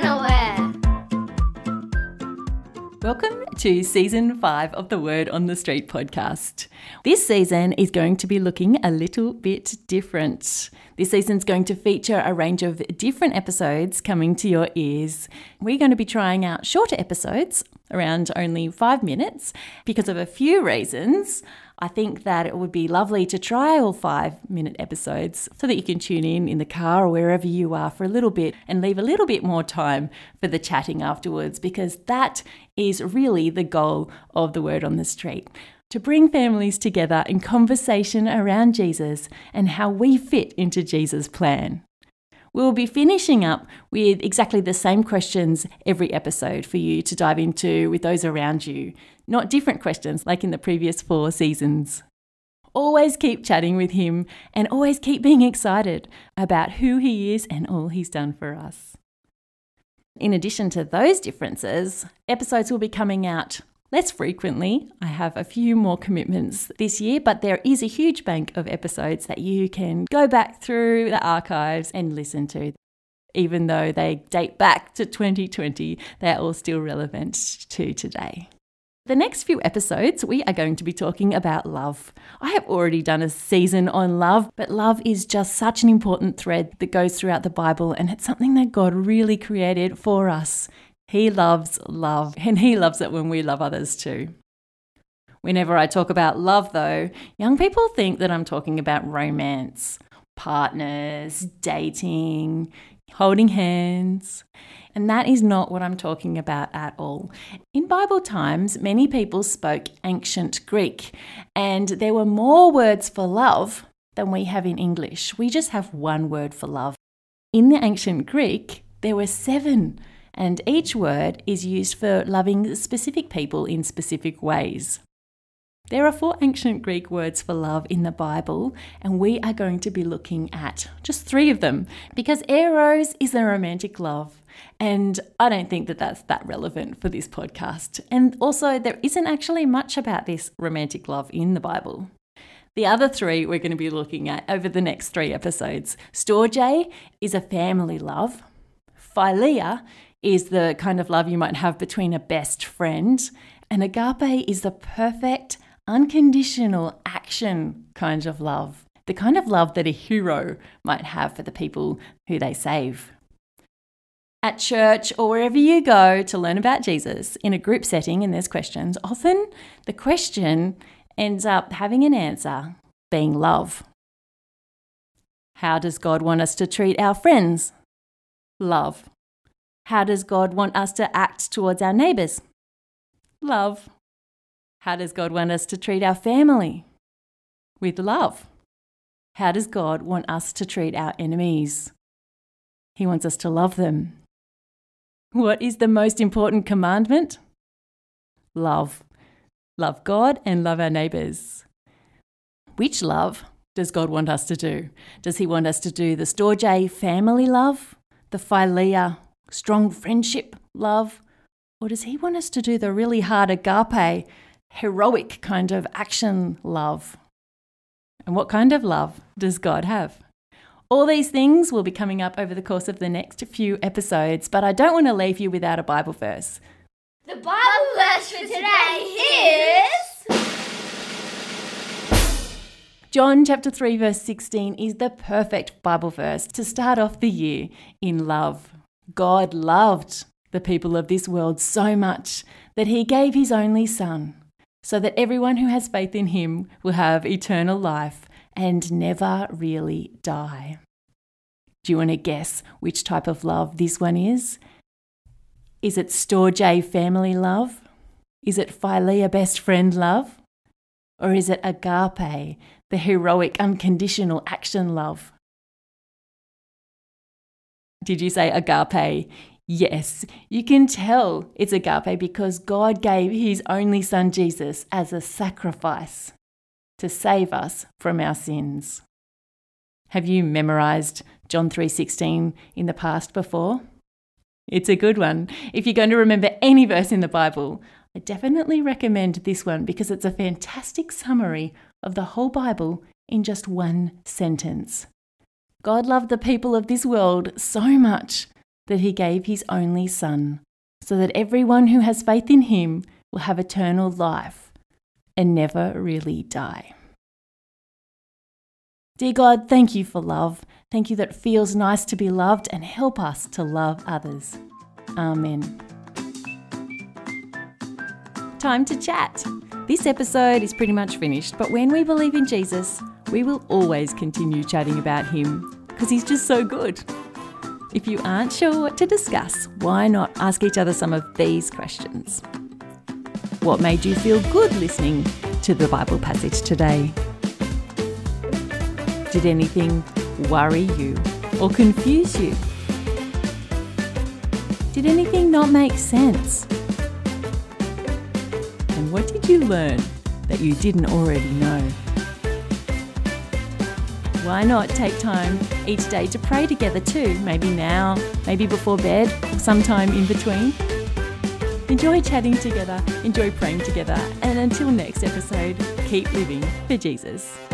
unaware. Welcome to Season 5 of the Word on the Street podcast. This season is going to be looking a little bit different. This season's going to feature a range of different episodes coming to your ears. We're going to be trying out shorter episodes, around only 5 minutes, because of a few reasons. I think that it would be lovely to try all 5-minute episodes so that you can tune in the car or wherever you are for a little bit and leave a little bit more time for the chatting afterwards, because that is really the goal of the Word on the Street, to bring families together in conversation around Jesus and how we fit into Jesus' plan. We'll be finishing up with exactly the same questions every episode for you to dive into with those around you, not different questions like in the previous 4 seasons. Always keep chatting with him and always keep being excited about who he is and all he's done for us. In addition to those differences, episodes will be coming out less frequently. I have a few more commitments this year, but there is a huge bank of episodes that you can go back through the archives and listen to. Even though they date back to 2020, they're all still relevant to today. The next few episodes, we are going to be talking about love. I have already done a season on love, but love is just such an important thread that goes throughout the Bible, and it's something that God really created for us. He loves love, and he loves it when we love others too. Whenever I talk about love, though, young people think that I'm talking about romance, partners, dating, holding hands. And that is not what I'm talking about at all. In Bible times, many people spoke ancient Greek, and there were more words for love than we have in English. We just have one word for love. In the ancient Greek, there were 7, and each word is used for loving specific people in specific ways. There are 4 ancient Greek words for love in the Bible, and we are going to be looking at just 3 of them, because eros is a romantic love, and I don't think that that's that relevant for this podcast. And also, there isn't actually much about this romantic love in the Bible. The other 3 we're going to be looking at over the next 3 episodes. Storge is a family love. Philia is the kind of love you might have between a best friend. And agape is the perfect, unconditional action kind of love. The kind of love that a hero might have for the people who they save. At church or wherever you go to learn about Jesus in a group setting and there's questions, often the question ends up having an answer being love. How does God want us to treat our friends? Love. How does God want us to act towards our neighbours? Love. How does God want us to treat our family? With love. How does God want us to treat our enemies? He wants us to love them. What is the most important commandment? Love. Love God and love our neighbours. Which love does God want us to do? Does he want us to do the Storge family love, the Philia strong friendship love, or does he want us to do the really hard agape, heroic kind of action love? And what kind of love does God have? All these things will be coming up over the course of the next few episodes, but I don't want to leave you without a Bible verse. The Bible verse for today is... John chapter 3 verse 16 is the perfect Bible verse to start off the year in love. God loved the people of this world so much that he gave his only Son, so that everyone who has faith in him will have eternal life and never really die. Do you want to guess which type of love this one is? Is it Storge family love? Is it Philia best friend love? Or is it agape, the heroic, unconditional action love? Did you say agape? Yes, you can tell it's agape because God gave his only Son Jesus as a sacrifice to save us from our sins. Have you memorized John 3:16 in the past before? It's a good one. If you're going to remember any verse in the Bible, I definitely recommend this one because it's a fantastic summary of the whole Bible in just one sentence. God loved the people of this world so much that he gave his only Son, so that everyone who has faith in him will have eternal life and never really die. Dear God, thank you for love. Thank you that it feels nice to be loved, and help us to love others. Amen. Time to chat. This episode is pretty much finished, but when we believe in Jesus, we will always continue chatting about him because he's just so good. If you aren't sure what to discuss, why not ask each other some of these questions? What made you feel good listening to the Bible passage today? Did anything worry you or confuse you? Did anything not make sense? And what did you learn that you didn't already know? Why not take time each day to pray together too? Maybe now, maybe before bed, or sometime in between. Enjoy chatting together, enjoy praying together, and until next episode, keep living for Jesus.